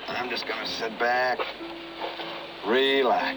I'm just gonna sit back, relax.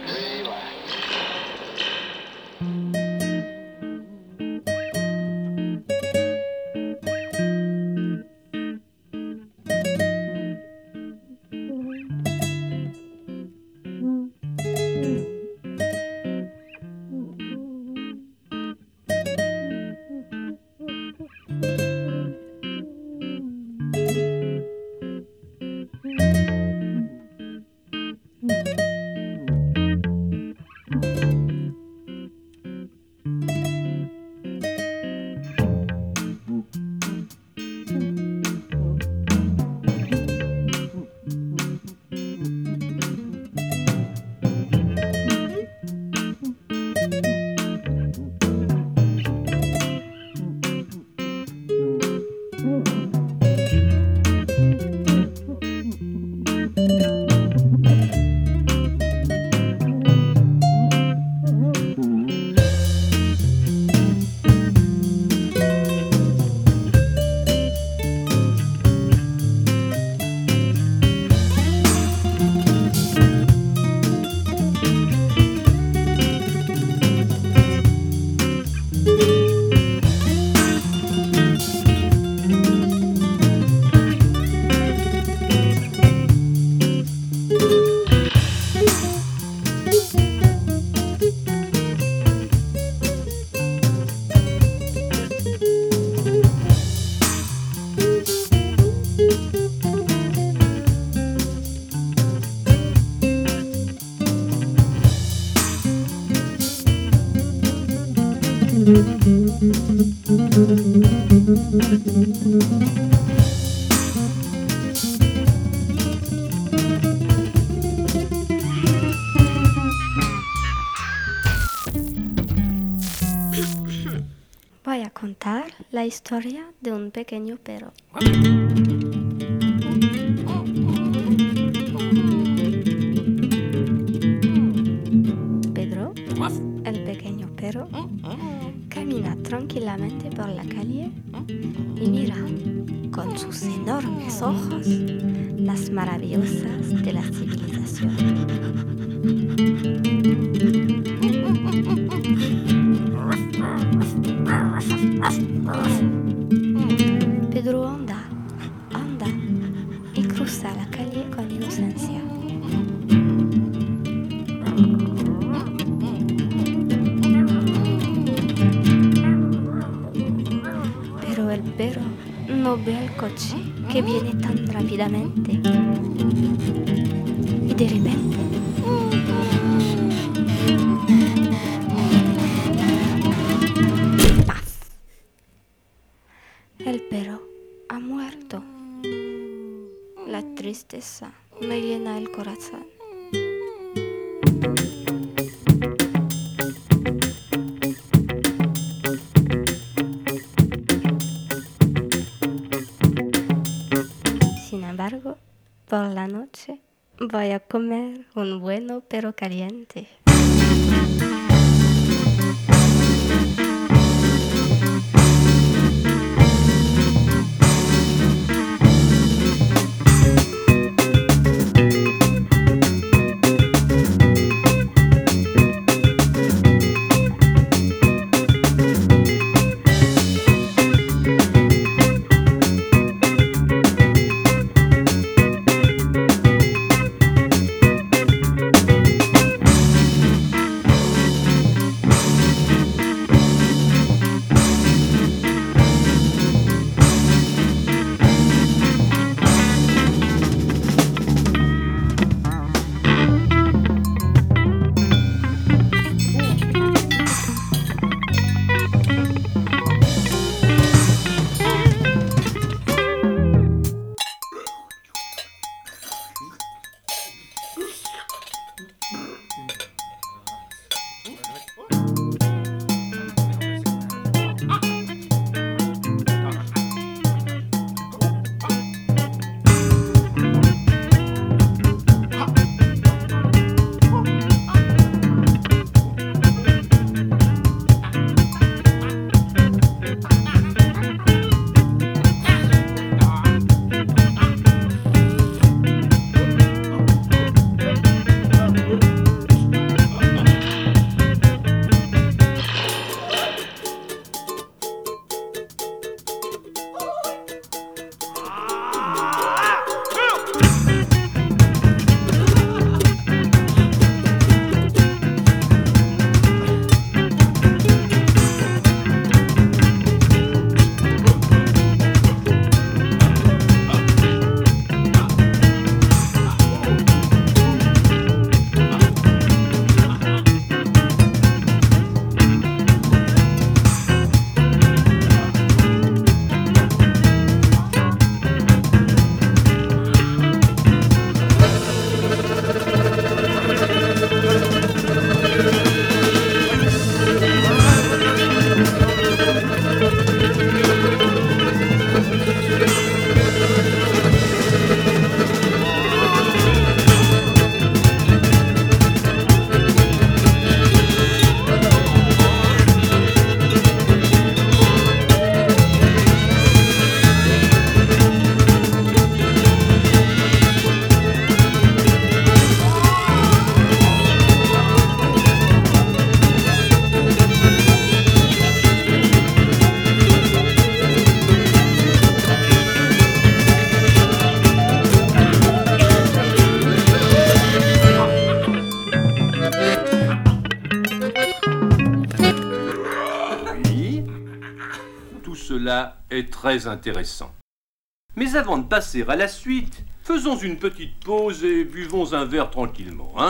Voy a contar la historia de un pequeño perro. Pedro, el pequeño perro, camina tranquilamente por la calle y mira con sus enormes ojos las maravillosas de la civilización. Pedro anda y cruza la calle con inocencia. Pero el perro no ve el coche que viene tan rápidamente. Y de repente, ¡paf! El perro ha muerto. La tristeza me llena el corazón. Sin embargo, por la noche voy a comer un bueno perro caliente. cela est très intéressant. Mais avant de passer à la suite, faisons une petite pause et buvons un verre tranquillement, hein ?